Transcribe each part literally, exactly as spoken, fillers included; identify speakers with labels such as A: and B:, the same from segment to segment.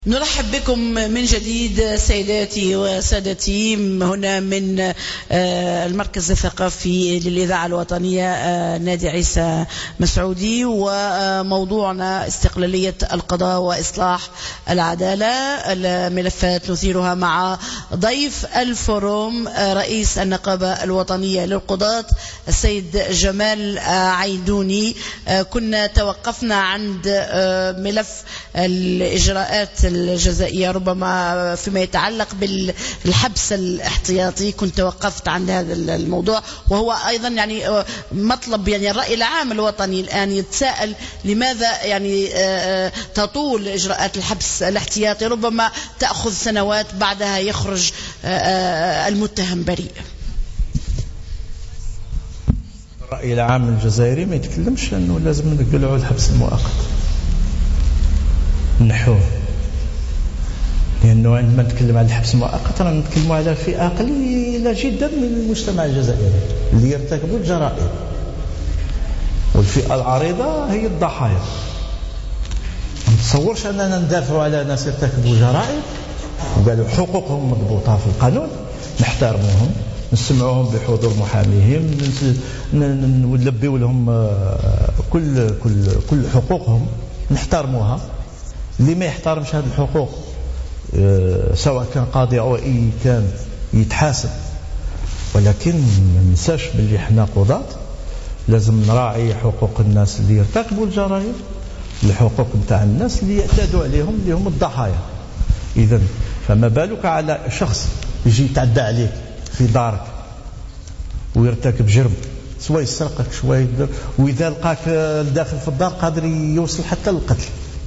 A: نرحب بكم من جديد سيداتي وسادتي هنا من المركز الثقافي للإذاعة الوطنية نادي عيسى مسعودي، وموضوعنا استقلالية القضاء وإصلاح العدالة. الملفات نثيرها مع ضيف الفوروم رئيس النقابة الوطنية للقضاة السيد جمال عيدوني. كنا توقفنا عند ملف الإجراءات الجزائية ربما فيما يتعلق بالحبس الاحتياطي، كنت توقفت عند هذا الموضوع، وهو أيضا يعني مطلب يعني الرأي العام الوطني الآن يتساءل لماذا يعني تطول إجراءات الحبس الاحتياطي، ربما تأخذ سنوات بعدها يخرج المتهم بريء.
B: الرأي العام الجزائري ما يتكلمش أنه لازم نقلعوا الحبس المؤقت، نحوه، لأنه عندما نتكلم عن الحبس المؤقت رانا نتكلموا على فئة قليلة جدا من المجتمع الجزائري اللي يرتكبوا الجرائم، والفئة العريضة هي الضحايا. ما نتصورش أننا ندافعوا على ناس يرتكبوا جرائم وقالوا حقوقهم مضبوطة في القانون، نحترموهم، نسمعوهم بحضور محاميهم، نلبيو لهم كل كل كل حقوقهم، نحترموها. اللي ما يحترمش هذه الحقوق سواء كان قاضي أو أي كان يتحاسب. ولكن ما ننساش باللي احنا قضاة لازم نراعي حقوق الناس اللي يرتكبوا الجرائم، الحقوق نتاع الناس اللي يعتادوا عليهم اللي هم الضحايا. إذن فما بالك على شخص يجي يتعدى عليك في دارك ويرتكب جرم، سواء يسرقك شوية يدر، وإذا لقاك داخل في الدار قادر يوصل حتى للقتل.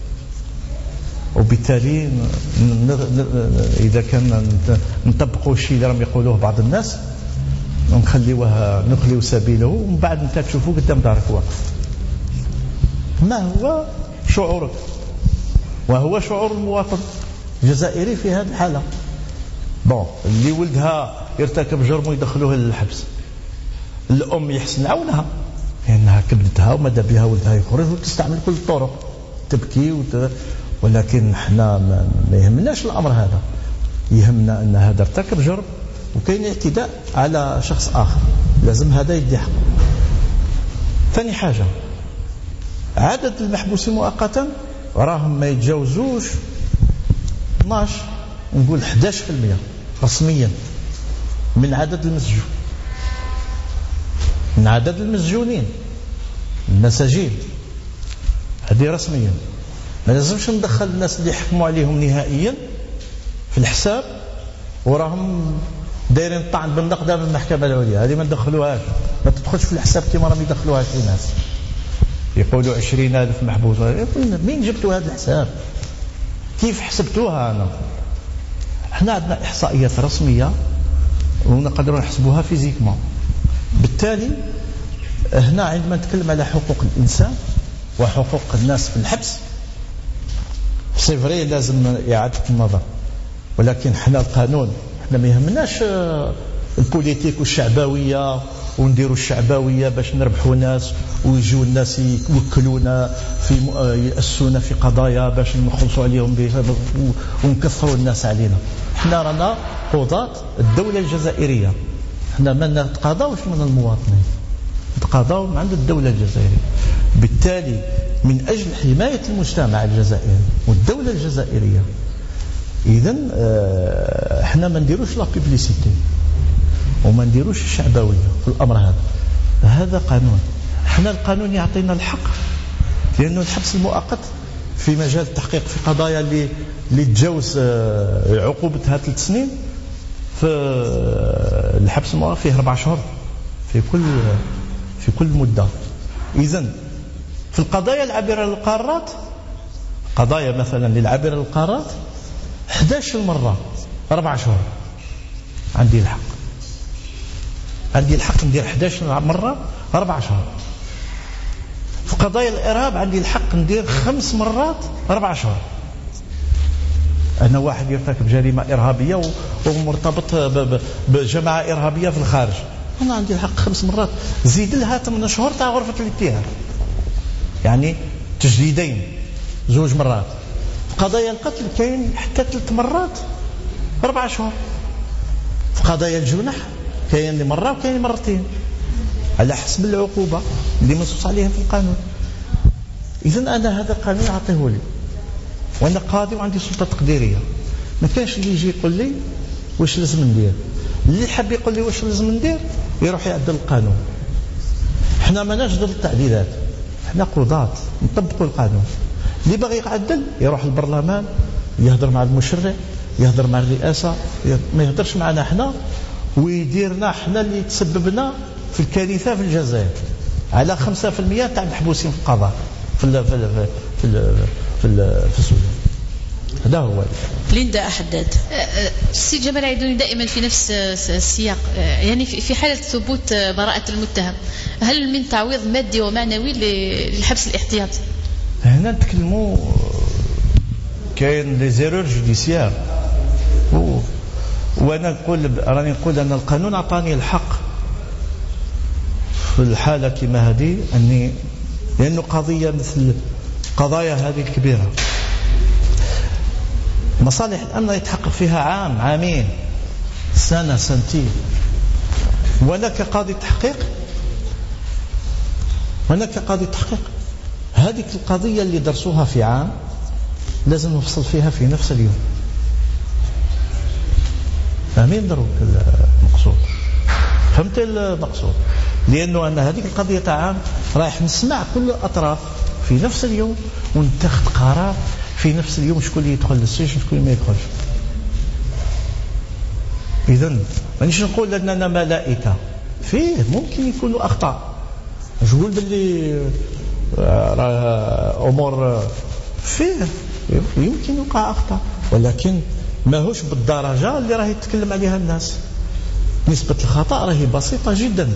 B: وبالتالي إذا كان نطبقوا الشيء اللي راهم يقولوه بعض الناس ونخليوه نخليو سبيله، ومن بعد انت تشوفوه قدام دارك واقف. ما هو شعورك وهو شعور المواطن الجزائري في هذه الحالة؟ بون، اللي ولدها يرتكب جرم ويدخلوه للحبس، الأم يحسن عونها لأنها كبدتها وماذا بها ولدها يخرج وتستعمل كل الطرق تبكي وت... ولكن احنا ما يهمناش الأمر هذا، يهمنا أن هذا ارتكب جرم وكاين اعتداء على شخص آخر، لازم هذا يدي حقه. ثاني حاجة، عدد المحبوسين مؤقتا راهم ما يتجاوزوش اثناش، نقول إحدى عشر بالمئة رسميا من عدد المسجون، من عدد المسجونين المساجين، هذه رسميا. ما لازمش ندخل الناس اللي يحكموا عليهم نهائيا في الحساب وراهم دايرين طعن بالنقد من المحكمة العليا، هذه ما ندخلوهاش، ما تدخلش في الحساب كما راهم يدخلوها في ناس يقولوا عشرين ألف محبوس. مين جبتوا هذا الحساب؟ كيف حسبتوها؟ أنا احنا عندنا إحصائيات رسمية ونقدروا نحسبوها فيزيكما. بالتالي هنا عندما نتكلم على حقوق الإنسان وحقوق الناس في الحبس سيفري لازم إعادة النظر، ولكن احنا القانون احنا ما يهمناش البوليتيك والشعبوية ونديروا الشعبوية باش نربحوا ناس ويجوا الناس يوكلونا في يأسونا في قضايا باش نخلصوا عليهم ونكثروا الناس علينا. احنا رانا قضاة الدولة الجزائرية، احنا ما نتقاضاوش من المواطنين، نتقاضاو من عند الدولة الجزائرية. بالتالي من أجل حماية المجتمع الجزائري والدولة الجزائرية إذن اه احنا ما نديروش لا بيبليسيتي وما نديروش الشعبوية في الأمر هذا. هذا قانون، احنا القانون يعطينا الحق، لأنه الحبس المؤقت في مجال التحقيق في قضايا اللي اللي تجاوز اه عقوبتها ثلاث سنين، في الحبس المؤقت فيه أربع شهور في كل في كل مدة. إذن في القضايا العابرة للقارات، قضايا مثلا للعابرة للقارات إحدى عشرة مرة أربع شهور عندي الحق، عندي الحق ندير إحدى عشرة مرة أربع شهور. في قضايا الإرهاب عندي الحق ندير خمس مرات أربع شهور. أنا واحد يرتكب جريمة إرهابية ومرتبط بجماعة إرهابية في الخارج، أنا عندي الحق خمس مرات، زيد لها ثمان شهور تاع غرفة الاتهام، يعني تجديدين زوج مرات. قضايا القتل كاين حتى ثلاث مرات أربع شهور. في قضايا الجنح كاين اللي مرة وكاين مرتين على حسب العقوبة اللي منصوص عليها في القانون. إذن أنا هذا القانون أعطيه لي وأنا قاضي وعندي سلطة تقديرية، ما كانش اللي يجي يقول لي واش لازم ندير. اللي حاب يقول لي واش لازم ندير يروح يعدل القانون. احنا ماناش ضد التعديلات، احنا قضاة نطبقوا القانون. اللي باغي يعدل يروح البرلمان يهضر مع المشرع، يهضر مع الرئاسة، ما يهضرش معنا احنا ويديرنا احنا اللي تسببنا في الكارثة في الجزائر. على خمسة في المئة تاع المحبوسين في القضاء في ال في ال في ال في, ال في السودان. هذا هو.
A: ليندا أحداد.
C: السي جمال عيدوني دائما في نفس السياق، يعني في حالة ثبوت براءة المتهم هل من تعويض مادي ومعنوي للحبس الاحتياطي؟
B: هنا نتكلموا كاين لي زيرور جوديسيير، وانا نقول راني نقول ان القانون اعطاني الحق في الحالة كما هذه اني، لانه قضية مثل قضايا هذه الكبيرة مصالح الأمن يتحقق فيها عام عامين سنة سنتين، وأنا كقاضي تحقيق وأنا كقاضي تحقيق هذه القضية اللي درسوها في عام لازم نفصل فيها في نفس اليوم. فاهمين دروك المقصود؟ فهمت المقصود؟ لأنه أن هذه القضية تاع عام رايح نسمع كل الأطراف في نفس اليوم ونتخذ قرار في نفس اليوم شكون اللي يدخل للسجن شكون ما يدخلش. إذن مانيش نقول أننا ملائكة، فيه ممكن يكونوا أخطاء، مش نقول باللي أمور فيه يمكن يوقع أخطاء، ولكن ما هوش بالدرجة اللي راه يتكلم عليها الناس. نسبة الخطأ راهي بسيطة جدا،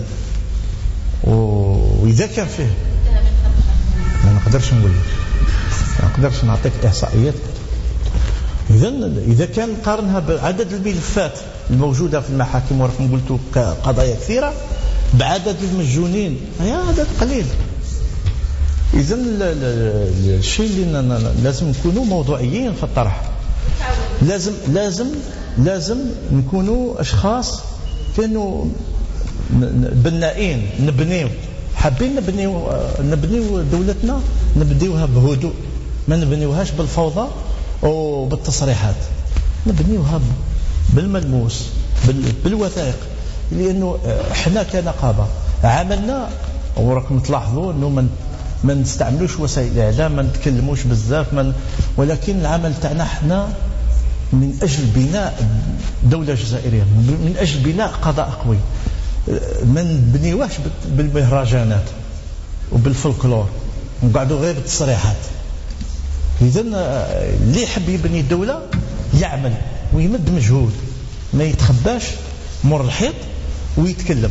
B: وإذا كان فيه ما نقدرش نقول ما نقدرش نعطيك إحصائيات. إذن إذا كان نقارنها بعدد الملفات الموجودة في المحاكم ورقم قلت قضايا كثيرة بعدد المسجونين هي عدد قليل. إذن الشيء اللي لازم نكونوا موضوعيين في الطرح، لازم لازم لازم نكونوا أشخاص كانوا بنائين، نبنيو حابين نبنيو نبنيو دولتنا، نبنيوها بهدوء، ما نبنيوهاش بالفوضى وبالتصريحات، نبنيوها بالملموس بالوثائق. لأنه احنا كنقابة عملنا وراكم تلاحظوا انه من ما نستعملوش وسائل الاعلام، ما نتكلموش بزاف، من ولكن العمل تاعنا احنا من اجل بناء دولة جزائرية، من اجل بناء قضاء قوي، ما نبنيوهاش بالمهرجانات وبالفلكلور ونقعدوا غير بالتصريحات. إذن اللي يحب يبني الدولة يعمل ويمد مجهود، ما يتخباش مر الحيط ويتكلم.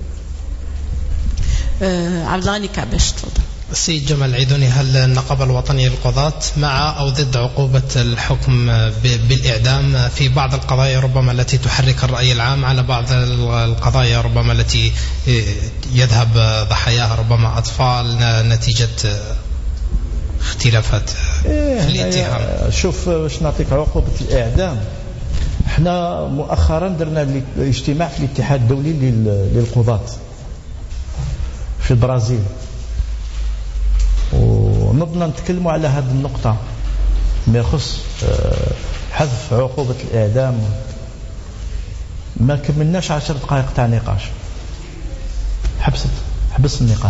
A: آه عبد الغني كعباش تفضل.
D: السيد جمال عيدوني، هل النقابة الوطنية للقضاة مع أو ضد عقوبة الحكم بالإعدام في بعض القضايا ربما التي تحرك الرأي العام، على بعض القضايا ربما التي يذهب ضحاياها ربما أطفال نتيجة اختلافات
B: إيه
D: في الاتهام؟
B: شوف باش نعطيك عقوبة الإعدام، احنا مؤخرا درنا الاجتماع في الاتحاد الدولي للقضاة في البرازيل، ونضنا نتكلموا على هذه النقطة ما يخص حذف عقوبة الإعدام. ما كملناش عشر دقائق تاع نقاش، حبست حبس النقاش.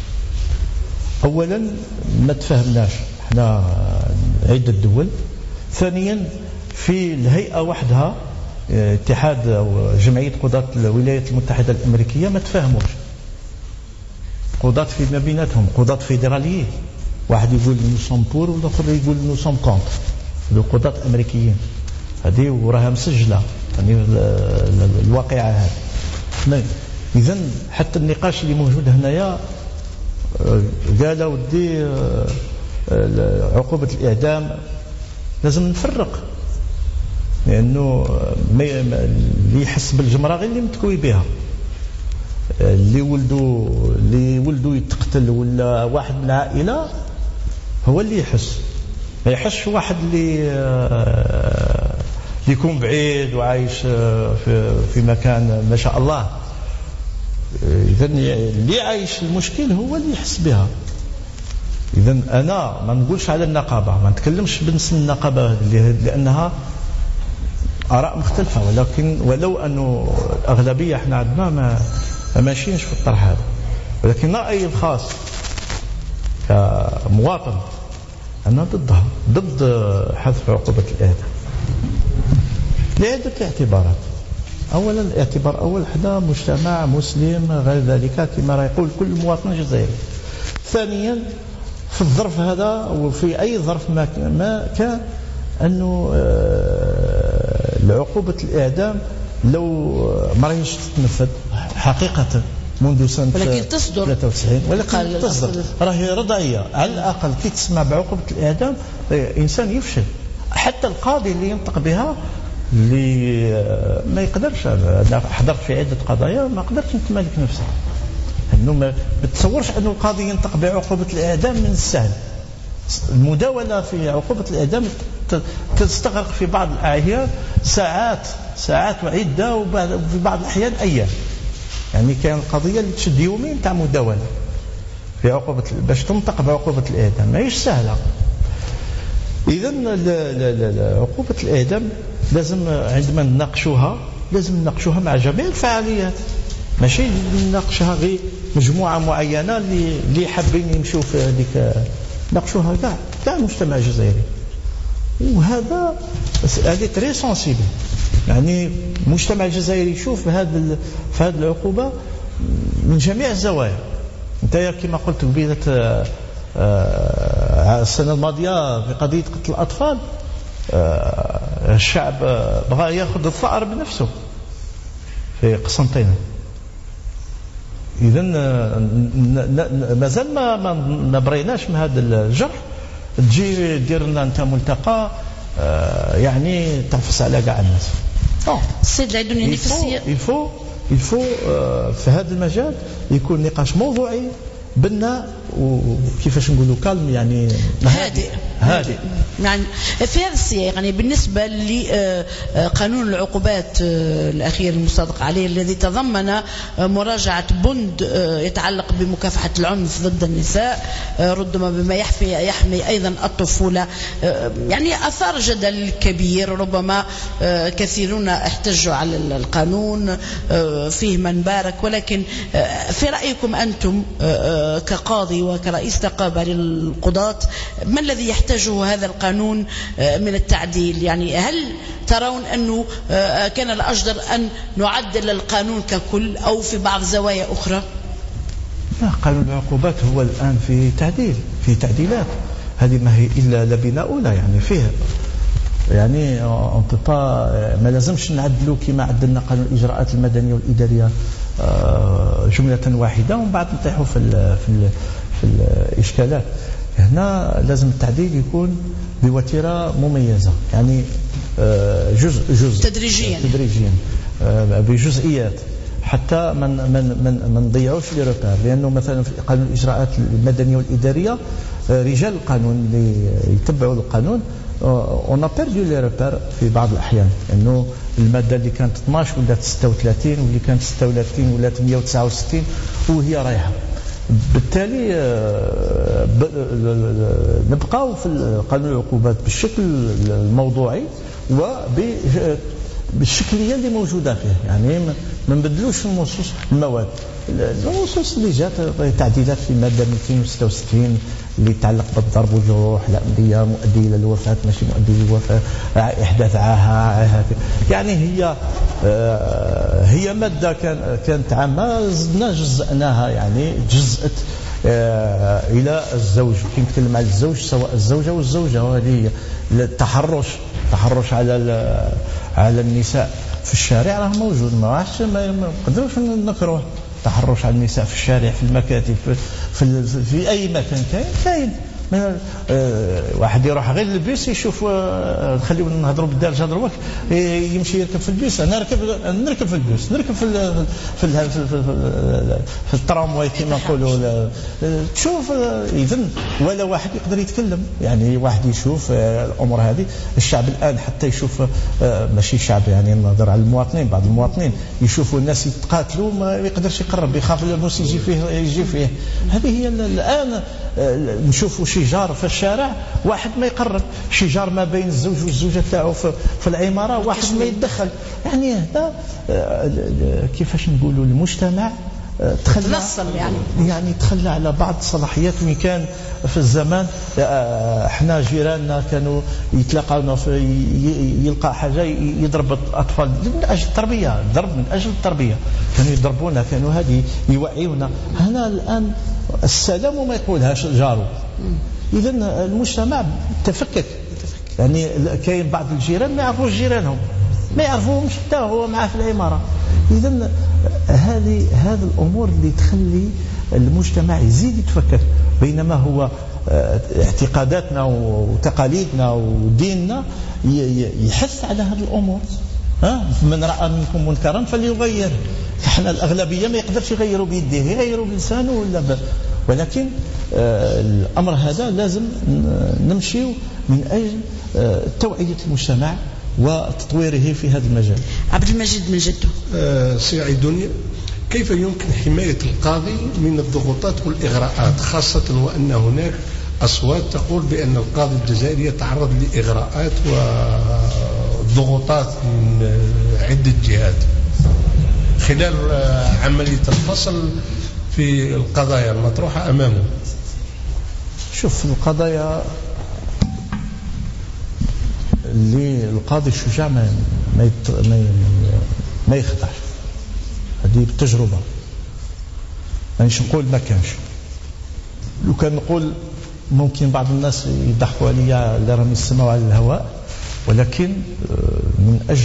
B: أولا ما تفهمناش احنا عدة دول، ثانيا في الهيئة وحدها اتحاد أو جمعية قضاة الولايات المتحدة الأمريكية ما تفهموش، قضاة في ما بيناتهم قضاة فيدراليين، واحد يقول نو سوم بور والآخر يقول نو سوم كونتر، هذو قضاة أمريكيين، هذه وراها مسجلة يعني الواقعة هذه. إذن حتى النقاش اللي موجود هنايا قال ودي عقوبة الإعدام لازم نفرق، لأنه اللي يحس بالجمرة غير اللي متكوي بها، اللي ولدوا اللي ولدوا يتقتل ولا واحد من العائلة هو اللي يحس، ما يحسش واحد اللي اللي يكون بعيد وعايش في في مكان ما شاء الله. إذا اللي عايش المشكل هو اللي يحس بها. إذا أنا ما نقولش على النقابة، ما نتكلمش بالنسبة للنقابة لأنها آراء مختلفة، ولكن ولو أنه الأغلبية احنا عندنا ما ماشيينش في الطرح هذا، ولكن رأيي الخاص كمواطن أنا ضدها، ضد حذف عقوبة الإعدام لعدة اعتبارات. أولا الاعتبار أول، حنا مجتمع مسلم غير ذلك كما راه يقول كل مواطن جزائري. ثانيا في الظرف هذا وفي أي ظرف ما كان أنه العقوبة الإعدام لو ما راهيش تتنفذ حقيقة منذ سنة
A: ولكن تصدر
B: ثلاثة وتسعين، ولكن تصدر راهي رضعية على الأقل كي تسمع بعقوبة الإعدام إنسان يفشل. حتى القاضي اللي ينطق بها اللي ما يقدرش، أنا حضرت في عدة قضايا ما قدرتش نتمالك نفسي، أنه ما بتصورش أنه القاضي ينطق بعقوبة الإعدام من السهل. المداولة في عقوبة الإعدام تستغرق في بعض الأحيان ساعات ساعات وعدة، وفي بعض الأحيان أيام. يعني كان القضية اللي تشد يومين تاع مداولة في عقوبة باش تنطق بعقوبة الإعدام، ما هيش سهلة. إذن عقوبة الإعدام لازم عندما نناقشوها لازم نناقشوها مع جميع الفعاليات، ماشي نناقشها غير مجموعة معينة اللي اللي حابين يمشوا في هذيك، ناقشوها كاع كاع المجتمع الجزائري. وهذا هذه تري سونسيبل، يعني المجتمع الجزائري يشوف هذا في هذه العقوبة من جميع الزوايا. انت كما قلت قبيله السنة الماضية في قضية قتل الأطفال، الشعب بغى ياخذ الثأر بنفسه في قسنطينة. إذن مازال ما ما بريناش من هذا الجرح، تجي دير لنا أنت ملتقى يعني تنفس على كاع الناس.
A: السيد العيدوني في السياق
B: يلفو يلفو في هذا المجال يكون نقاش موضوعي بناء وكيفاش نقولوا كالم، يعني
A: هادئ
B: هادئ.
A: يعني في هذا السياق، يعني بالنسبة لقانون العقوبات الأخير المصادق عليه الذي تضمن مراجعة بند يتعلق بمكافحة العنف ضد النساء، ربما بما يحمي يحمي أيضا الطفولة، يعني أثار جدل كبير. ربما كثيرون احتجوا على القانون، فيه من بارك، ولكن في رأيكم أنتم كقاضي وكرئيس نقابة للقضاة ما الذي يحتاجه هذا القانون من التعديل؟ يعني هل ترون أنه كان الأجدر أن نعدل القانون ككل أو في بعض زوايا أخرى؟
B: لا، قانون العقوبات هو الآن في تعديل في تعديلات، هذه ما هي إلا لبنة أولى يعني فيها، يعني ما لازمش نعدلوا كما عدلنا قانون الإجراءات المدنية والإدارية جملة واحدة ومن بعد نطيحوا في ال في ال في الإشكالات. هنا لازم التعديل يكون بوتيرة مميزة، يعني جزء جزء
A: تدريجيا
B: تدريجيا بجزئيات، حتى من من من ما نضيعوش لي روبير. لأنه مثلا في قانون الإجراءات المدنية والإدارية رجال القانون اللي يتبعوا القانون on a perdu les repères في بعض الأحيان، إنه المادة اللي كانت اثناش ولات ستة وثلاثين واللي كانت ستة وثلاثين ولات مئة وتسعة وستين وهي رايحة. بالتالي نبقاو في قانون العقوبات بالشكل الموضوعي وبالشكلية اللي موجودة فيه، يعني ما نبدلوش النصوص المواد النصوص اللي جات تعديلات في المادة مئتين وستة وستين اللي يتعلق بالضرب والجروح، الأمدية مؤدية إلى الوفاة ماشي مؤدية للوفاة، إحداث عاهة، يعني هي هي مادة كان كانت عامة زدنا جزأناها، يعني جزأت إلى الزوج. كي نتكلم على الزوج سواء الزوجة والزوجة، وهذه التحرش التحرش على على النساء في الشارع راه موجود، ما راحش ما نقدروش نكروه. تحرش على النساء في الشارع في المكاتب في, في, في أي مكان كاين كاين واحد يروح غير البيس يشوف نخليو نهضروا بالدارجه دروك يمشي يركب في البيس. انا نركب نركب في البيس نركب في ال في ال في, في, في الترامواي كما نقولوا تشوف. اذن ولا واحد يقدر يتكلم يعني واحد يشوف الامور هذه. الشعب الان حتى يشوف ماشي الشعب يعني نهضر على المواطنين بعض المواطنين يشوفوا الناس يتقاتلوا ما يقدرش يقرب يخاف الموس يجي فيه يجي فيه. هذه هي الان نشوفوا شجار في الشارع واحد ما يقرب شجار ما بين الزوج والزوجه تاعو في, في العماره واحد ما يتدخل. يعني هذا كيفاش نقولوا المجتمع تخلى
A: يعني
B: يعني تخلى على بعض الصلاحيات. وين كان في الزمان احنا جيراننا كانوا يتلاقاونا في يلقى حاجه يضرب الاطفال من اجل التربيه ضرب من اجل التربيه كانوا يضربونا كانوا هذه يوعيونا. هنا الان السلام وما يقولهاش جارو. اذا المجتمع تفكك يعني كاين بعض الجيران ما يعرفوش جيرانهم ما يعرفوهمش حتى هو معاه في العماره. اذا هذه هذه الامور اللي تخلي المجتمع يزيد يتفكك. بينما هو اعتقاداتنا وتقاليدنا وديننا يحث على هذه الامور. ها من راى منكم منكرا فليغير. احنا الاغلبيه ما يقدرش يغيروا بيديه يغيروا بلسانه ولا ب... ولكن آه الامر هذا لازم نمشي من اجل آه توعيه المجتمع وتطويره في هذا المجال.
A: عبد المجيد من جدة.
E: آه سيعيدني كيف يمكن حماية القاضي من الضغوطات والإغراءات خاصة وأن هناك أصوات تقول بأن القاضي الجزائري يتعرض لإغراءات وضغوطات من عدة جهات خلال عملية الفصل في القضايا المطروحة أمامه؟
B: شوف القضايا اللي القاضي الشجاع ما ما ما, ما يخدعش. هذه بالتجربة مانيش نقول ما كانش. لو كان نقول ممكن بعض الناس يضحكوا عليا اللي راهم يسمعوا على الهواء. ولكن من أجل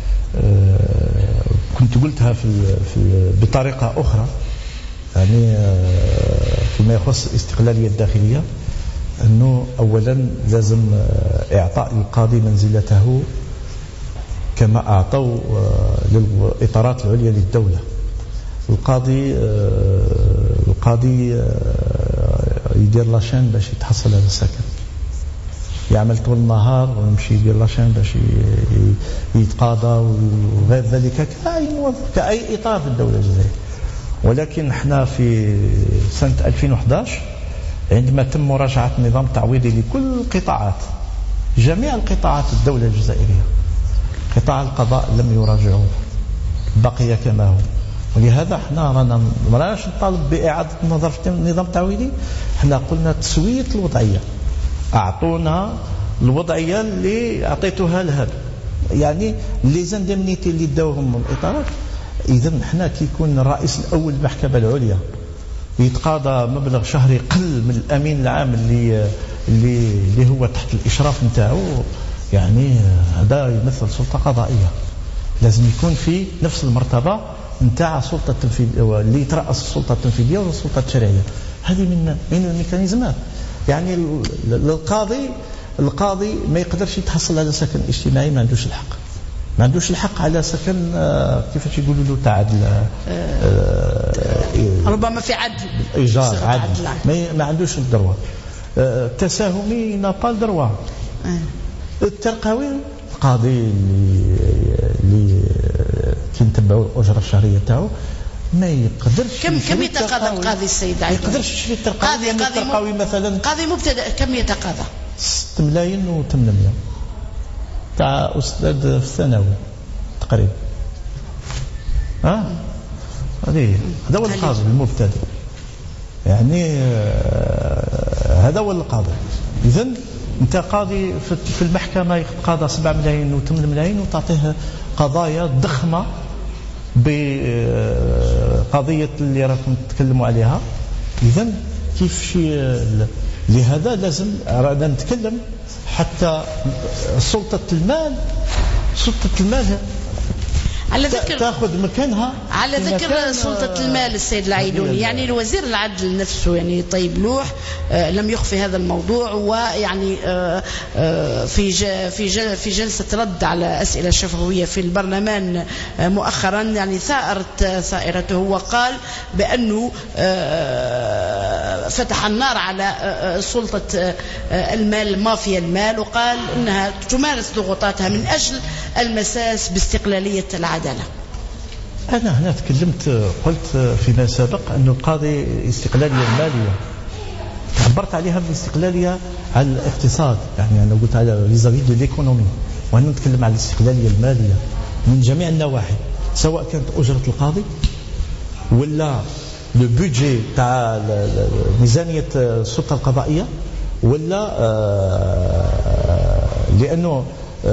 B: كنت قلتها في, في بطريقة أخرى يعني فيما يخص الاستقلالية الداخلية أنه أولا لازم إعطاء القاضي منزلته كما أعطوا للإطارات العليا للدولة. القاضي القاضي يدير لاشين باش يتحصل على السكن يعمل طول النهار ويمشي يدير لاشين باش يتقاضى وغير ذلك كأي موظف كأي إطار في الدولة الجزائرية. ولكن احنا في سنة ألفين وأحد عشر عندما تم مراجعة النظام التعويضي لكل القطاعات جميع القطاعات الدولة الجزائرية قطاع القضاء لم يراجعوه بقي كما هو. ولهذا احنا رانا ما راناش نطالب بإعادة النظر في النظام التعويضي. احنا قلنا تسوية الوضعية أعطونا الوضعية اللي أعطيتها لهذا يعني لي زاندمنيتي اللي داوهم من الإطارات. إذا احنا كيكون الرئيس الأول المحكمة العليا يتقاضى مبلغ شهري قل من الأمين العام اللي اللي اللي هو تحت الإشراف نتاعو يعني هذا يمثل سلطة قضائية. لازم يكون في نفس المرتبة نتاع السلطة التنفيذية اللي يترأس السلطة التنفيذية والسلطة التشريعية. هذه من من الميكانيزمات يعني القاضي القاضي ما يقدرش يتحصل على سكن اجتماعي ما عندوش الحق ما عندوش الحق على سكن كيفاش يقولوا له تاع
A: ربما في عدل
B: ايجار عدل ما عندوش الدروة. التساهمي نابال دروا. الترقوي القاضي اللي اللي كنتبعوا الاجره الشهرية تاعو ما يقدرش
A: كم كم يتقاضى القاضي السيد عيد؟
B: ما يقدرش يشري الترقاوي.
A: قاضي
B: الترقاوي مثلا
A: قاضي مبتدئ كم يتقاضى؟
B: ستة ملايين وثمانمائة تاع أستاذ في الثانوي تقريبا. ها هذه هذا هو القاضي المبتدئ يعني هذا هو القاضي. إذن أنت قاضي في المحكمة يتقاضى سبعة ملايين وثمانية ملايين وتعطيه قضايا ضخمة بقضية اللي راكم تتكلموا عليها. إذن كيف شيء لهذا لازم رانا نتكلم حتى سلطة المال سلطة المال
A: على ذكر
B: تاخذ مكانها
A: على ذكر سلطة المال السيد العيدوني، يعني الوزير العدل نفسه يعني طيب لوح آه لم يخفي هذا الموضوع، ويعني آه آه في في في جلسة رد على أسئلة شفوية في البرلمان آه مؤخرا يعني ثائرت ثائرته، وقال بأنه آه فتح النار على آه سلطة آه المال مافيا المال، وقال أنها تمارس ضغوطاتها من أجل المساس باستقلالية العدالة.
B: أنا هنا تكلمت قلت فيما سبق أن القاضي استقلالية المالية عبرت عليها بالاستقلالية على الاقتصاد، يعني أنا قلت على فيزافي دو ليكونومي، وأنا نتكلم على الاستقلالية المالية من جميع النواحي، سواء كانت أجرة القاضي ولا لو بودجي تاع ميزانية السلطة القضائية، ولا لأنه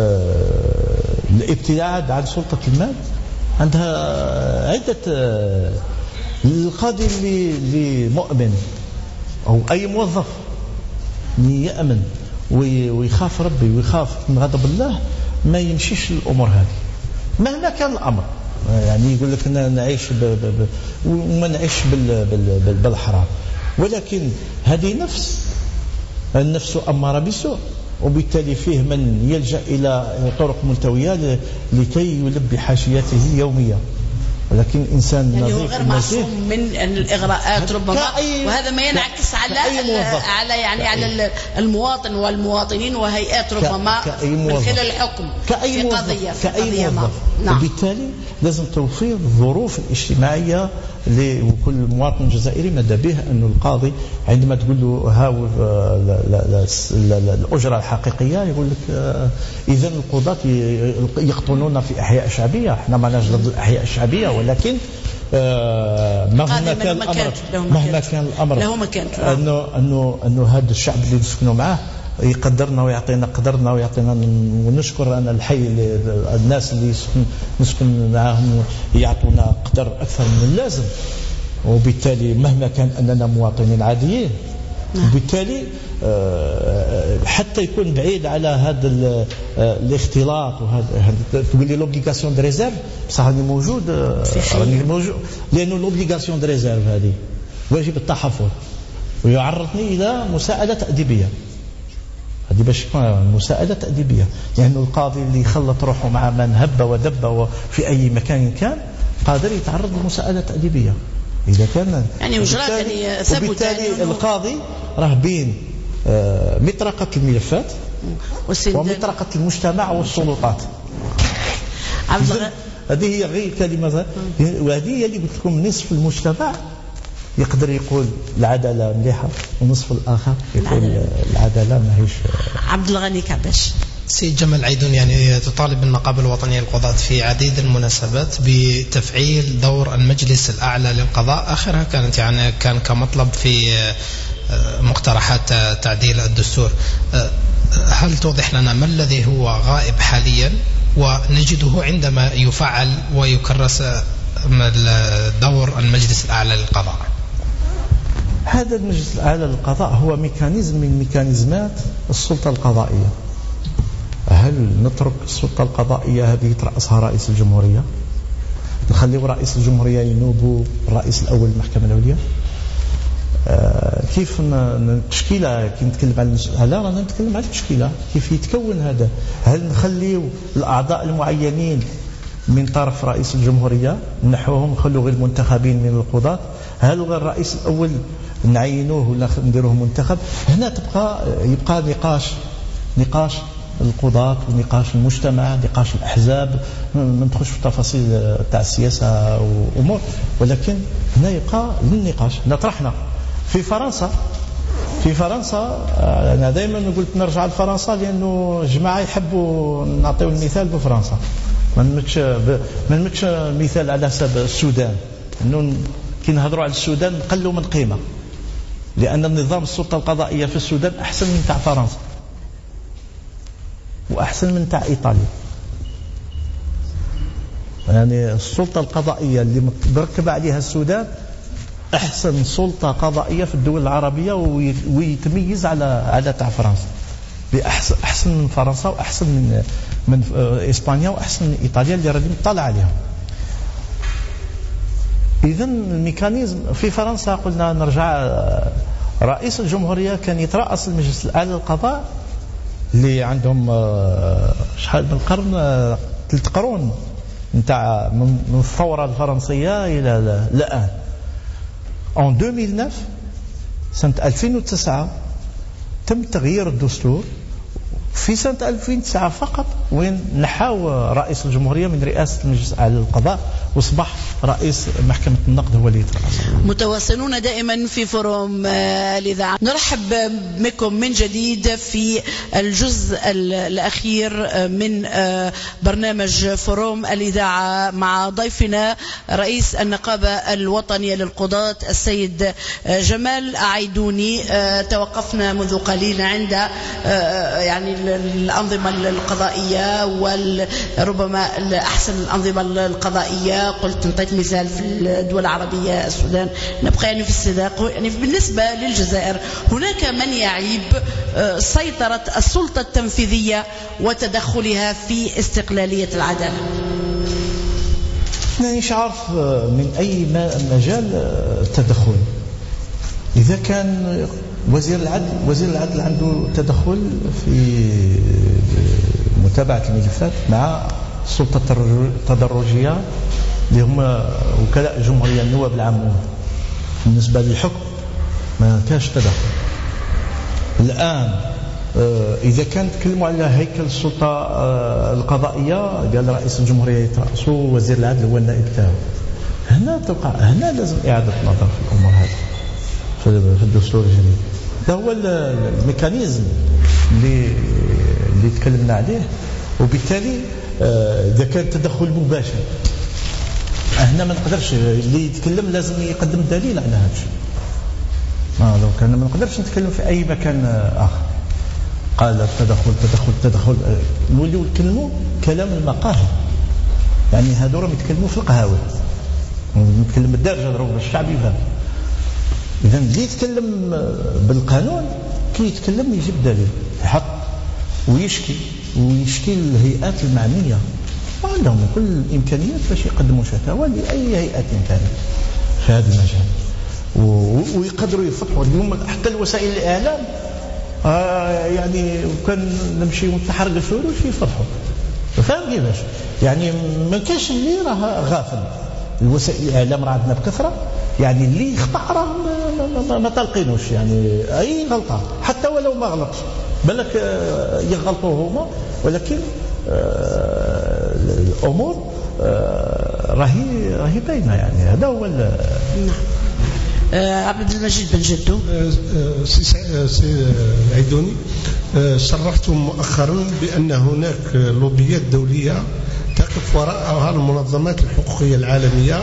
B: الابتعاد عن سلطة المال عندها عدة. القاضي اللي, اللي مؤمن أو أي موظف يأمن ويخاف ربي ويخاف من غضب الله ما يمشيش الأمور هذه مهما كان الأمر. يعني يقول لك أنا نعيش وما نعيش بالحرام، ولكن هذه نفس النفس أمارة بالسوء، وبالتالي فيه من يلجأ إلى طرق ملتوية لكي يلبي حاشيته يوميا، ولكن إنسان
A: يعني
B: نظيف
A: غير معصوم من الإغراءات ربما، وهذا ما ينعكس على على يعني على المواطن والمواطنين وهيئات ربما من خلال الحكم في قضية في قضية ما.
B: نعم. وبالتالي لازم توفير الظروف الاجتماعية لكل مواطن جزائري. ماذا به أن القاضي عندما تقول له هاو الأجرة الحقيقية يقول لك إذا القضاة يقطنون في أحياء شعبية. احنا ما نجلد الأحياء الشعبية، ولكن مهما كان الأمر مهما كان الأمر أنه أنه أنه هذا الشعب اللي نسكنوا معاه يقدرنا ويعطينا قدرنا ويعطينا، ونشكر أنا الحي الناس اللي نسكن معهم يعطونا قدر أكثر من اللازم، وبالتالي مهما كان أننا مواطنين عاديين، وبالتالي حتى يكون بعيد على هذا الاختلاط. وهذا تقول لي لوبليغاسيون دو ريزيرف، بصح راني موجود راني موجود لأنه لوبليغاسيون دو ريزيرف هذه واجب التحفظ ويعرضني إلى مساعدة تأديبية. هذه باش تكون مساعدة تأديبية، لأنه يعني القاضي اللي يخلط روحه مع من هب ودب في أي مكان كان قادر يتعرض لمساعدة تأديبية إذا كان
A: يعني
B: وبالتالي, وبالتالي القاضي راه بين مطرقة الملفات ومطرقة المجتمع والسلطات. هذه هي غير كلمة، وهذه هي اللي قلت لكم نصف المجتمع يقدر يقول العدالة مليحة، ونصف الآخر يقول العدالة ماهيش.
A: عبد الغني كعباش.
D: سيد جمال عيدون، يعني تطالب النقابة الوطنية للقضاة في عديد المناسبات بتفعيل دور المجلس الأعلى للقضاء، آخرها كانت يعني كان كمطلب في مقترحات تعديل الدستور. هل توضح لنا ما الذي هو غائب حاليا ونجده عندما يفعل ويكرس دور المجلس الأعلى للقضاء؟
B: هذا المجلس الأعلى للقضاء هو ميكانيزم من ميكانيزمات السلطة القضائية. هل نترك السلطة القضائية هذه يترأسها رئيس الجمهورية، نخليه رئيس الجمهورية ينوب الرئيس الأول للمحكمة العليا؟ آه كيف التشكيلة كي نتكلم عن هلا رانا نتكلم عن التشكيلة كيف يتكون هذا؟ هل نخليه الأعضاء المعينين من طرف رئيس الجمهورية نحوهم نخلوا غير المنتخبين من القضاة؟ هل غير الرئيس الأول نعينوه ولا نديروه منتخب؟ هنا تبقى يبقى نقاش نقاش القضاة ونقاش المجتمع، نقاش الأحزاب، ما ندخلش في التفاصيل تاع السياسة وأمور، ولكن هنا يبقى للنقاش. نطرحنا في فرنسا في فرنسا أنا دائما قلت نرجع لفرنسا لأنه جماعة يحبوا نعطيو المثال بفرنسا، ما نمتش ما نمتش مثال على حساب السودان، انه كي نهضروا على السودان نقلوا من قيمه، لان النظام السلطه القضائيه في السودان احسن من تاع فرنسا واحسن من تاع ايطاليا. يعني السلطه القضائيه اللي مركب عليها السودان احسن سلطه قضائيه في الدول العربيه، ويتميز على على تاع فرنسا، بأحسن احسن من فرنسا واحسن من من اسبانيا واحسن من ايطاليا اللي راني مطلع عليها. إذا الميكانيزم في فرنسا قلنا نرجع، رئيس الجمهورية كان يترأس المجلس الأعلى للقضاء اللي عندهم شحال من قرن، ثلاث قرون نتاع من الثورة الفرنسية إلى الآن. en deux mille neuf سنة ألفين وتسعة تم تغيير الدستور في سنة ألفين وتسعة فقط، وين نحاو رئيس الجمهورية من رئاسة المجلس الأعلى للقضاء وصبح رئيس محكمة النقد هو اللي يترأس.
A: متواصلون دائما في فوروم الإذاعة. نرحب بكم من جديد في الجزء الأخير من برنامج فوروم الإذاعة مع ضيفنا رئيس النقابة الوطنية للقضاة السيد جمال عيدوني. توقفنا منذ قليل عند يعني الأنظمة القضائية وربما أحسن الأنظمة القضائية. قلت نعطيت مثال في الدول العربية السودان، نبقى يعني في السباق. يعني بالنسبة للجزائر هناك من يعيب سيطرة السلطة التنفيذية وتدخلها في استقلالية العدالة.
B: مانيش عارف من أي مجال التدخل. إذا كان وزير العدل وزير العدل عنده تدخل في متابعة الملفات مع السلطة التدرجية اللي هما وكلاء الجمهورية النواب العامون. بالنسبة للحكم ما كاش تدخل. الآن إذا كان تكلموا على هيكل السلطة القضائية قال رئيس الجمهورية يترأسه وزير العدل هو النائب تاعو. هنا توقع هنا لازم إعادة نظر في الأمور هذه في الدستور الجديد. ده هو الميكانيزم اللي اللي تكلمنا عليه. وبالتالي إذا كان تدخل مباشر هنا ما نقدرش، اللي يتكلم لازم يقدم دليل على هذا الشيء. ما لو كان ما نقدرش نتكلم في أي مكان آخر. قال التدخل تدخل تدخل نوليو نتكلموا كلام المقاهي. يعني هذو راهم يتكلموا في القهاوي، نتكلم بالدارجة ضرب الشعب يفهم. إذا اللي يتكلم بالقانون كي يتكلم يجيب دليل يحط ويشكي ويشكي الهيئات المعنية وعندهم كل الإمكانيات باش يقدموا شكاوى لأي هيئة ثانية في هذا المجال، ويقدروا يفتحوا اليوم حتى الوسائل الإعلام. آه يعني كان نمشي ونتحرق الفروش يفرحوا. فاهم كيفاش؟ يعني ما كاش اللي راه غافل. الوسائل الإعلام راه عندنا بكثرة، يعني اللي يخطأ راه ما, ما, ما, ما تلقينوش، يعني أي غلطة حتى ولو ما غلطش بالك يغلطوا هما، ولكن آه الأمور آه راهي راهي باينة. يعني هذا هو. نعم.
A: آه عبد المجيد بن جدو.
E: سي عيدوني، صرحتم مؤخرا بأن هناك لوبيات دولية تقف وراءها المنظمات الحقوقية العالمية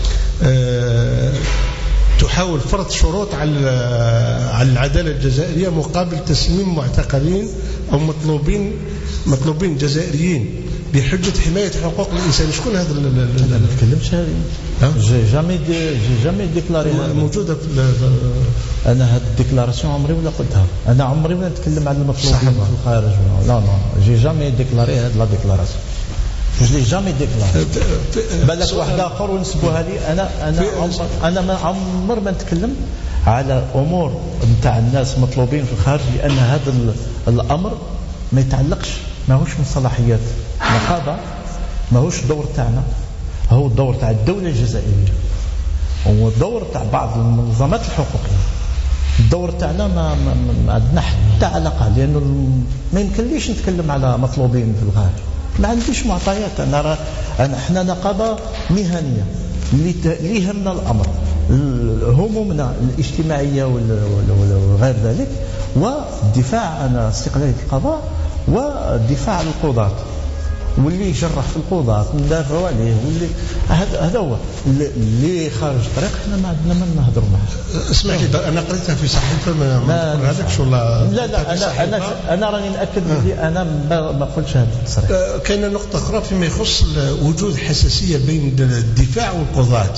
E: تحاول فرض شروط على على العدالة الجزائرية مقابل تسليم معتقلين أو مطلوبين مطلوبين جزائريين بحجة حماية حقوق الإنسان. شكون هذا؟
B: أنا ما تكلمش هذه. جي جامي جي جامي ديكلاري
E: موجودة في.
B: أنا هذه الديكلاراسيون عمري ولا قلتها. أنا عمري ولا نتكلم عن المطلوبين في الخارج. لا لا جي جامي ديكلاري هذه لا ديكلاراسيون. جو لي جامي ديكلاري. بالك واحد آخر ونسبوها لي. أنا أنا عمر أنا ما عمر ما نتكلم على أمور نتاع الناس مطلوبين في الخارج، لأن هذا الأمر ما يتعلقش، ماهوش من صلاحيات النقابة، ماهوش دور تاعنا، هو الدور تاع الدولة الجزائرية، هو الدور تاع بعض المنظمات الحقوقية. الدور تاعنا ما, ما, ما عندنا حتى علاقة، لأنه ما يمكنليش نتكلم على مطلوبين في الخارج، ما عنديش معطيات. أنا أنا إحنا نقابة مهنية اللي يهمنا الأمر همومنا الاجتماعية وغير ذلك، والدفاع عن استقلالية القضاء والدفاع عن القضاة، واللي يجرح في القضاة ندافعوا عليه، واللي هذا هو اللي خارج الطريق احنا ما عندنا من نهضروا معه.
E: اسمح لي، انا قريتها في صحيفه ما هذاكش ولا
B: لا لا انا انا انا راني ناكد بلي انا ما قلتش هذا التصريح.
E: كاينه نقطه اخرى فيما يخص وجود حساسيه بين الدفاع والقضاة.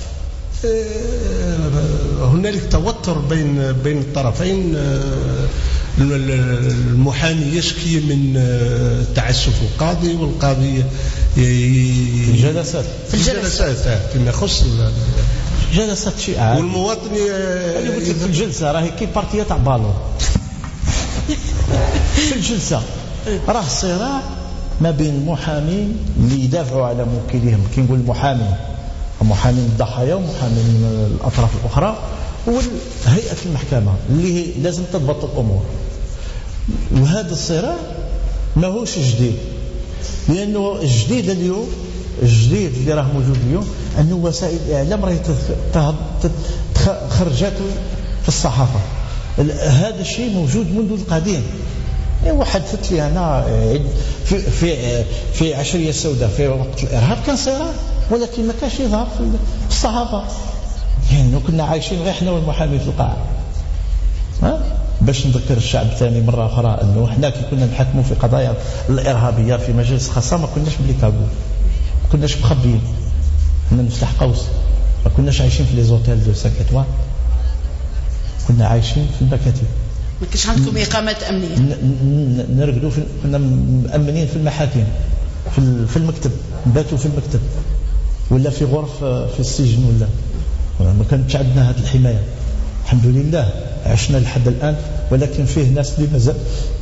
E: هنالك توتر بين بين الطرفين. المحامي يشكي من تعسف القاضي، والقاضي
B: في الجلسات
E: في الجلسات فيما يخص
B: جلسات شيء عادي.
E: والمواطن
B: اللي قلت لك في الجلسه راهي كي بارتيه تاع بالون. في الجلسه راه صراع ما بين المحامين اللي يدافعوا على موكليهم، كي نقول المحامين محامين الضحايا ومحامين الاطراف الاخرى، وهيئه المحكمه اللي لازم تضبط الامور. وهذا الصراع ماهوش جديد، لانه الجديد اليوم الجديد اللي راه موجود اليوم انه وسائل الاعلام راهي خرجت في الصحافه. هذا الشيء موجود منذ القديم. وحدثت لي انا في في في عشريه سوداء في وقت الارهاب كان صراع، ولكن ما كانش يظهر في الصحافه، يعني كنا عايشين غير احنا والمحامي في القاعه. ها باش نذكر الشعب ثاني مره اخرى انه احنا كي كنا نحكموا في قضايا الارهابيه في مجالس خاصه ما كناش بليكابو، ما كناش مخبيين، كنا نفتح قوس، ما كناش عايشين في لي زوتيل دو سانك ايطوال، كنا عايشين في المكاتب.
A: ما كانش عندكم اقامات امنيه؟
B: نرقدوا في كنا مأمنين في المحاكم، في في المكتب، نباتوا في المكتب ولا في غرف في السجن، ولا ما كانتش عندنا هذه الحمايه. الحمد لله عشنا لحد الان، ولكن فيه ناس اللي مازال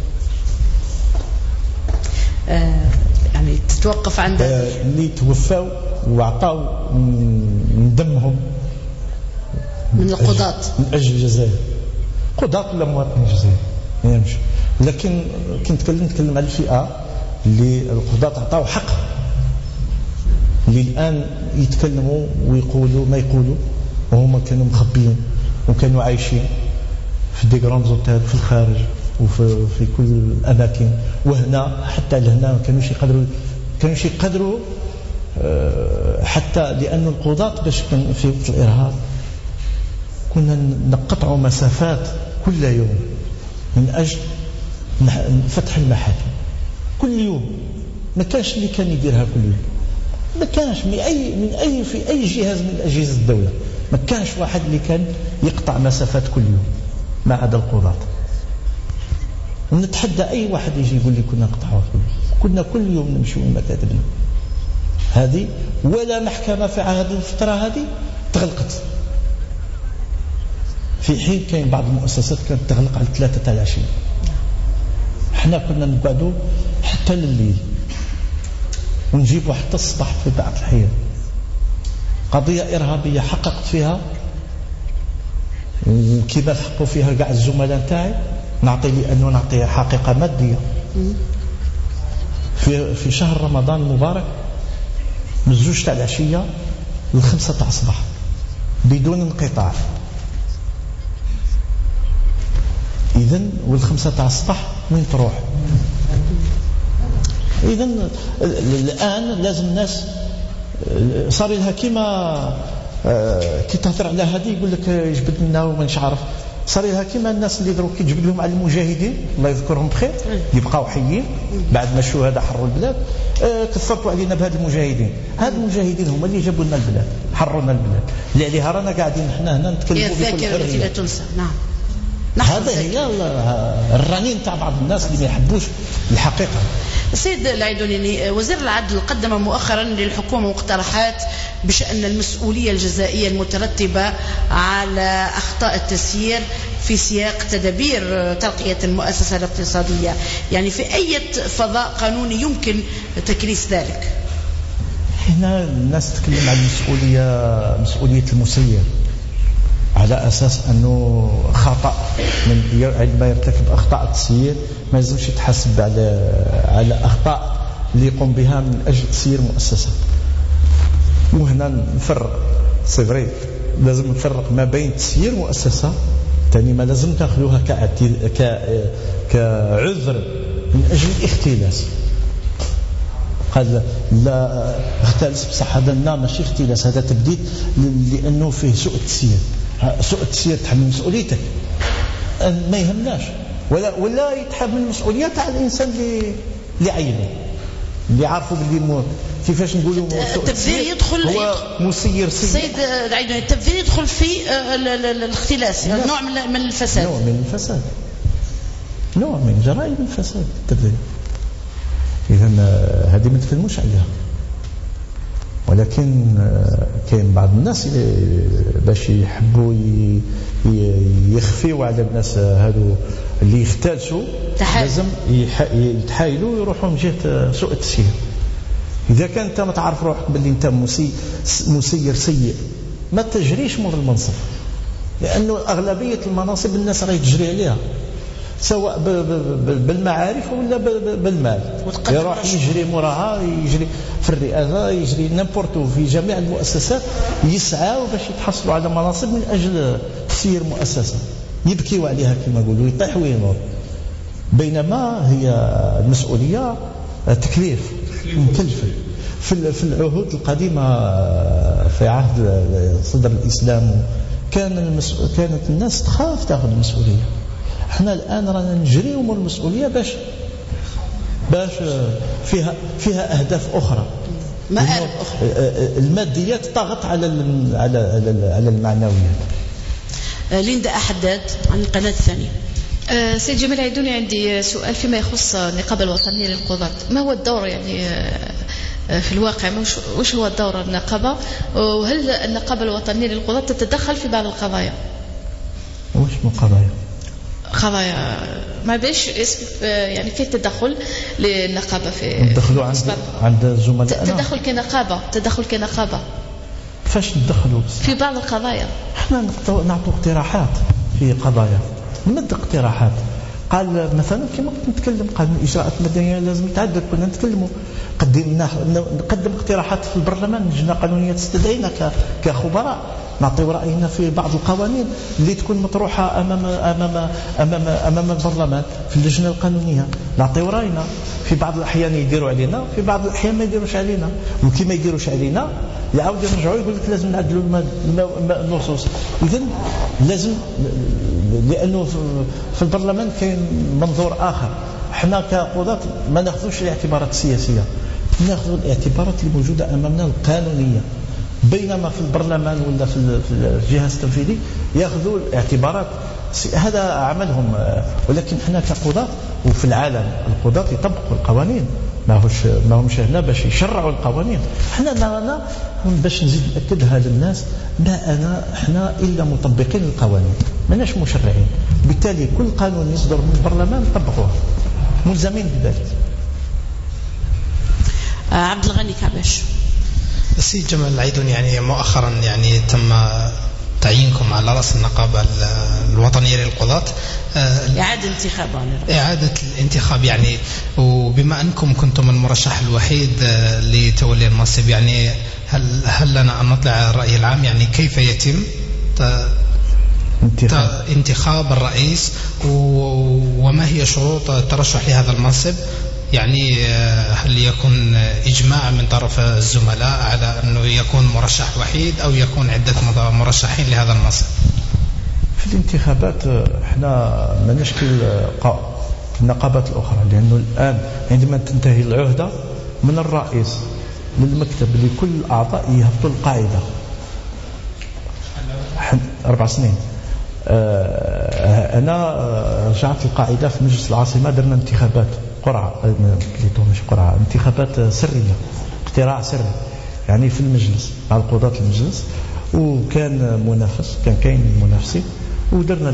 A: آه يعني تتوقف عند
B: آه اللي توفوا وعطاوا من دمهم
A: من القضاة
B: من اجل الجزائر، قضاة ولا مواطنين الجزائر ما يمشي. لكن كنت نتكلم نتكلم على الفئه اللي القضاة عطاوا حق، اللي الان يتكلموا ويقولوا ما يقولوا، وهم كانوا مخبيين وكانوا عايشين في دي غراند زوتيل في الخارج وفي في كل الاماكن، وهنا حتى لهنا ما كانوش يقدروا كانوش يقدروا حتى لأن القضاة باش كان في وقت الإرهاب كنا نقطع مسافات كل يوم من أجل فتح المحاكم كل يوم. ما كانش اللي كان يديرها كل يوم، ما كانش من أي من أي في أي جهاز من أجهزة الدولة ما كانش واحد اللي كان يقطع مسافات كل يوم ما عدا القضاة. ونتحدى أي واحد يجي يقول لي كنا نقطعها كل يوم، كنا كل يوم نمشي من مكاتبنا هذه، ولا محكمة في هذه الفترة هذه تغلقت، في حين كاين بعض المؤسسات كانت تغلق على ثلاثة تاع العشية. احنا كنا نقعدوا حتى لليل ونجيبوا حتى الصباح في بعض الحين. قضية إرهابية حققت فيها وكيما حققوا فيها كاع الزملاء تاعي، نعطي لأنه نعطيها حقيقة مادية. في في شهر رمضان المبارك من الزوج تاع العشية للخمسة تاع الصباح بدون انقطاع. إذن والخمسة تاع الصباح وين تروح؟ إذن الآن لازم الناس صار لها كيما كي تهضر على هذه يقول لك يجبد لنا ومانش عارف، صار لها كيما الناس اللي دروك يجبد لهم على المجاهدين الله يذكرهم بخير يبقاو حيين بعد ما الشهداء حروا البلاد. كثرتوا علينا بهذ المجاهدين، هاد المجاهدين هما اللي جابوا لنا البلاد حروا لنا البلاد، اللي عليها رانا قاعدين احنا هنا نتكلموا بكل
A: حريه. التي لا تنسى. نعم.
B: هذا هي الرنين تاع بعض الناس اللي ما يحبوش الحقيقه.
A: السيد العيدوني، وزير العدل قدم مؤخرا للحكومة مقترحات بشأن المسؤولية الجزائية المترتبة على أخطاء التسيير في سياق تدابير ترقية المؤسسة الاقتصادية، يعني في أي فضاء قانوني يمكن تكريس ذلك؟
B: هنا الناس تتكلم عن المسؤولية مسؤولية المسير على أساس أنه خطأ من عندما يرتكب أخطاء التسيير ما يلزمش يتحاسب على على أخطاء اللي يقوم بها من أجل تسيير مؤسسة. وهنا نفرق صغير، لازم نفرق ما بين تسيير مؤسسة تاني ما لازم تأخذوها كعذر من أجل الاختلاس. قال لا اختلس بصح هذا لا ماشي اختلاس، هذا تبديد لأنه فيه سوء التسيير. سوء التسيير تحمل مسؤوليتك ما يهمناش، ولا ولا يتحمل مسؤولية تاع الإنسان اللي اللي عينه اللي عارفوا باللي كيفاش نقولوا
A: التبذير يدخل
B: هو مسير سيء.
A: سيد العيدوني، التبذير يدخل في الاختلاس، نوع من الفساد،
B: نوع من الفساد، نوع من جرائم الفساد التبذير. إذن هذه ما تكلموش عليها، ولكن كاين بعض الناس باش يحبوا يخفيوا على الناس هادو اللي يختلسوا لازم يتحايلوا ويروحوا من جهه سوء التسيير. اذا كان انت ما تعرف روحك باللي انت مسير سيء ما تجريش مور المنصب، لانه اغلبيه المناصب الناس راهي تجري عليها سواء بالمعارف ولا بالمال، يروح يجري موراها، يجري في الرئاسه، يجري نيمبورتو في جميع المؤسسات، يسعوا باش يتحصلوا على مناصب من اجل تسيير مؤسسه، يبكيوا عليها كما يقولوا، يطيح وينور. بينما هي المسؤوليه تكليف مكلفه. في العهود القديمه في عهد صدر الاسلام كان كانت الناس تخاف تاخذ المسؤوليه. احنا الان رانا نجريو من المسؤوليه باش باش فيها فيها اهداف اخرى،
A: مآرب اخرى.
B: الماديات طغت على على على المعنويات.
A: ليندا أحداد عن القناه الثانيه.
C: أه سيد جمال عيدوني، عندي سؤال فيما يخص النقابه الوطنيه للقضاة. ما هو الدور يعني في الواقع، وش هو دور النقابه، وهل النقابه الوطنيه للقضاة تتدخل في بعض القضايا؟
B: وش من قضايا؟
C: قضايا ما بيش اسم يعني في تدخل للنقابه في
B: ندخلوا عند عند زملائنا،
C: تدخل كنقابه تدخل كنقابه
B: فاش ندخلوا
C: في بعض القضايا؟
B: احنا نعطوا اقتراحات في قضايا، نمد اقتراحات. قال مثلا كما كنت نتكلم، قال الاجراءات المدنيه لازم يتعدد، كنا نتكلموا قدمنا نقدم اقتراحات في البرلمان، اللجنه القانونيه تستدعينا كخبراء نعطيو راينا في بعض القوانين اللي تكون مطروحه امام امام امام امام البرلمان في اللجنه القانونيه، نعطيو راينا. في بعض الاحيان يديروا علينا، في بعض الاحيان ما يديروش علينا، وكي ما يديروش علينا يعاود يرجعوا يقول لك لازم نعدلوا النصوص. اذا لازم، لانه في البرلمان كاين منظور اخر، احنا كقضاة ما ناخذوش الاعتبارات السياسيه، ناخذ الاعتبارات اللي موجوده امامنا القانونيه. بينما في البرلمان ولا في الجهاز التنفيذي ياخذوا الاعتبارات، هذا عملهم. ولكن احنا كقضاة وفي العالم القضاة يطبقوا القوانين، ما هوش ما همش هنا باش يشرعوا القوانين. احنا معنا باش نزيد ناكدها للناس، ما انا احنا الا مطبقين القوانين، ماناش مشرعين. بالتالي كل قانون يصدر من البرلمان نطبقوه، ملزمين بذلك.
A: آه عبد الغني كعباش.
D: السيد جمال العيدوني، يعني مؤخرا يعني تم تعيينكم على رأس النقابة الوطنية للقضاة،
A: إعادة انتخاب
D: إعادة الانتخاب يعني، وبما أنكم كنتم المرشح الوحيد لتولي المنصب، يعني هل هل لنا أن نطلع الرأي العام، يعني كيف يتم انتخاب, انتخاب الرئيس، وما هي شروط الترشح لهذا المنصب؟ يعني هل يكون إجماع من طرف الزملاء على أنه يكون مرشح وحيد أو يكون عدة مرشحين لهذا المنصب؟
B: في الانتخابات احنا ما نشكل النقابات الأخرى، لأنه الآن عندما تنتهي العهدة من الرئيس للمكتب لكل الأعضاء يهبطوا القاعدة أربع سنين. أنا رجعت القاعدة في مجلس العاصمة، درنا انتخابات قرعة، مش قرعة، انتخابات سرية، اقتراع سري يعني في المجلس مع القضاة المجلس، وكان منافس، كان كاين منافسين، ودرنا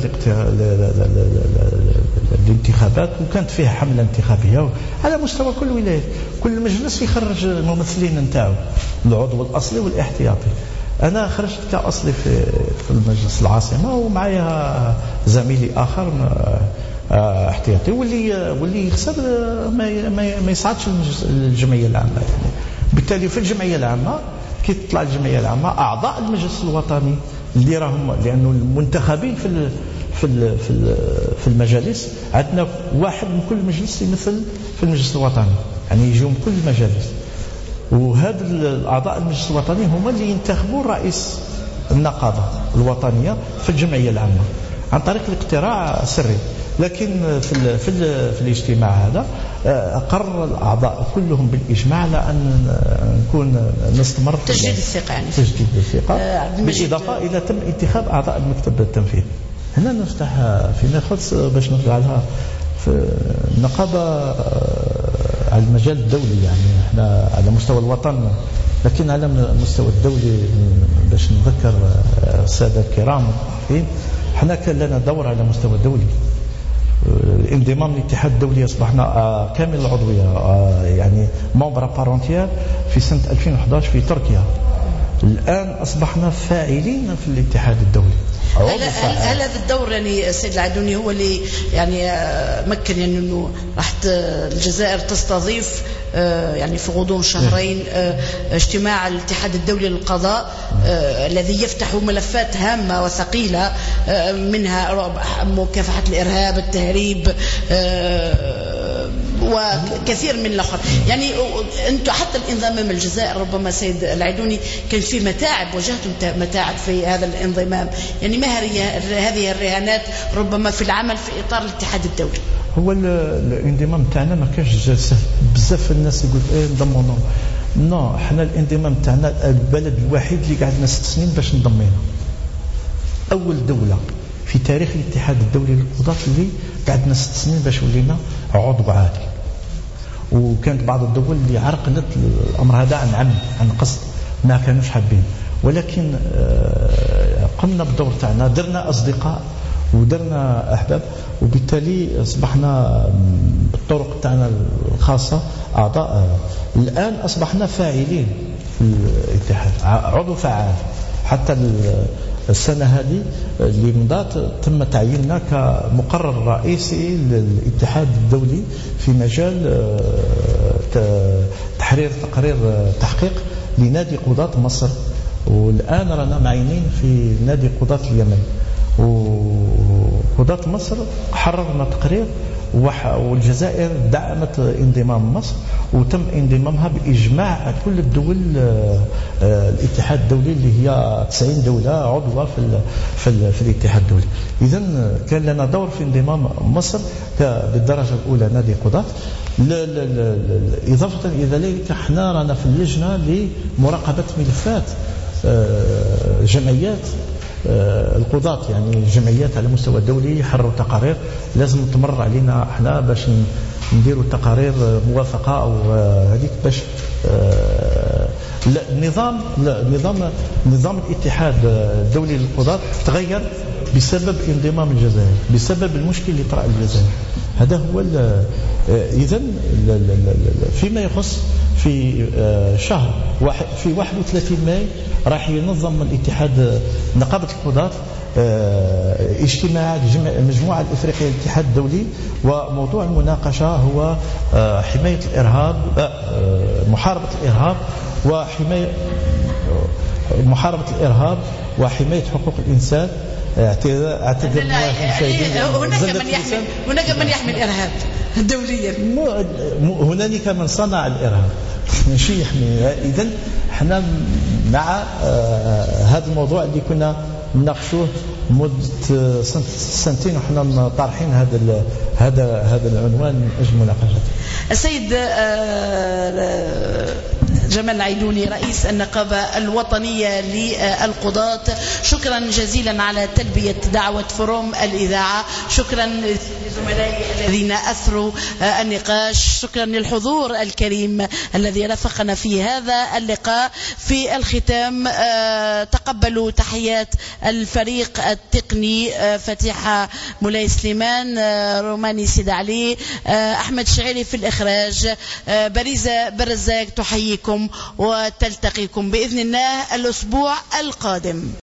B: الانتخابات، وكانت فيها حملة انتخابية على مستوى كل ولاية. كل مجلس يخرج الممثلين نتاعو، العضو الأصلي والاحتياطي. أنا خرجت كأصلي في في المجلس العاصمة، ومعايا زميلي آخر احتياطي، واللي واللي يخسر ما ما يصعدش الجمعية العامة يعني. بالتالي في الجمعية العامة كي تطلع الجمعية العامة أعضاء المجلس الوطني اللي راهم، لأنه المنتخبين في ال في ال في ال في المجالس عندنا واحد من كل مجلس يمثل في المجلس الوطني، يعني يجوا من كل المجالس، وهذا الأعضاء المجلس الوطني هم اللي ينتخبوا رئيس النقابة الوطنية في الجمعية العامة عن طريق الاقتراع السري. لكن في ال في, ال في الاجتماع هذا قرر الأعضاء كلهم بالإجماع على أن نكون نستمر في
A: تجديد الثقة، يعني
B: تجديد الثقة، بالإضافة إلى تم انتخاب أعضاء المكتب التنفيذي. هنا نفتح في نخلص باش نرجعها في النقابة على المجال الدولي، يعني احنا على مستوى الوطن لكن على المستوى الدولي باش نذكر السادة الكرام حنا كان لنا دور على مستوى الدولي. الانضمام للاتحاد الدولي أصبحنا كامل العضوية يعني ممبر بارونتيير في سنة ألفين وأحد عشر في تركيا. الآن أصبحنا فاعلين في الاتحاد الدولي.
A: هل, هل هذا الدور يعني السيد العدوني هو اللي يعني مكن يعني انه راح الجزائر تستضيف يعني في غضون شهرين اجتماع الاتحاد الدولي للقضاء الذي يفتح ملفات هامة وثقيلة منها مكافحة الإرهاب، التهريب وكثير من الآخر. يعني أنتم حتى الانضمام الجزائر ربما سيد العدوني كان في متاعب، واجهتم متاعب في هذا الانضمام، يعني ما هذه الرهانات ربما في العمل في إطار الاتحاد الدولي؟
B: هو الانضمام تاعنا ما كانش سهل. بزاف الناس يقول ايه انضموا نو، احنا الانضمام تاعنا البلد الوحيد اللي قعدنا ست سنين باش نضمينا. اول دوله في تاريخ الاتحاد الدولي للقضاة اللي قعدنا ست سنين باش ولينا عضو عادي. وكانت بعض الدول اللي عرقلت الامر هذا عن عمد عن قصد، ما كانوش حابين، ولكن قمنا بالدور تاعنا، درنا اصدقاء ودرنا احباب، وبالتالي اصبحنا بالطرق تاعنا الخاصه اعضاء. الان اصبحنا فاعلين في الاتحاد، عضو فعال. حتى السنه هذه اللي مضات تم تعييننا كمقرر رئيسي للاتحاد الدولي في مجال تحرير تقرير تحقيق لنادي قضاة مصر. والان رانا معينين في نادي قضاة اليمن، وقضاة مصر حررنا تقرير، والجزائر دعمت انضمام مصر، وتم انضمامها بإجماع كل الدول الاتحاد الدولي اللي هي تسعين دولة عضوة في في, في الاتحاد الدولي. إذا كان لنا دور في انضمام مصر بالدرجة الأولى نادي قضاة. إضافة إلى ذلك احنا رانا في اللجنة لمراقبة ملفات جمعيات القضاة، يعني جمعيات على مستوى الدولي يحرروا تقارير لازم تمر علينا احنا باش نديروا تقارير موافقة او هذيك باش النظام نظام نظام الاتحاد الدولي للقضاة تغير بسبب انضمام الجزائر، بسبب المشكل اللي طرأ الجزائر. هذا هو اذا فيما يخص في شهر واحد في واحد وثلاثين ماي راح ينظم الاتحاد نقابة القضاة اجتماع المجموعة الإفريقية للاتحاد الدولي، وموضوع المناقشة هو حماية الإرهاب، محاربة الإرهاب وحماية محاربة الإرهاب وحماية حقوق الإنسان. اعتذر
A: هناك من يحمي هناك من يحمي الإرهاب دوليا،
B: هنالك من صنع الإرهاب ماشي يحمي. إذن احنا مع هذا الموضوع اللي كنا نناقشوه مدة سنتين وحنا طارحين هذا هذا هذا العنوان من أجل مناقشته.
A: السيد جمال العيدوني رئيس النقابة الوطنية للقضاة، شكرا جزيلا على تلبية دعوة فروم الإذاعة، شكرا لزملائي الذين أثروا النقاش، شكرا للحضور الكريم الذي رافقنا في هذا اللقاء. في الختام تقبلوا تحيات الفريق التقني فتيحة مولاي سليمان، روماني سيد علي، أحمد شعيري في الإخراج، بريزة برزاق تحييكم وتلتقيكم بإذن الله الأسبوع القادم.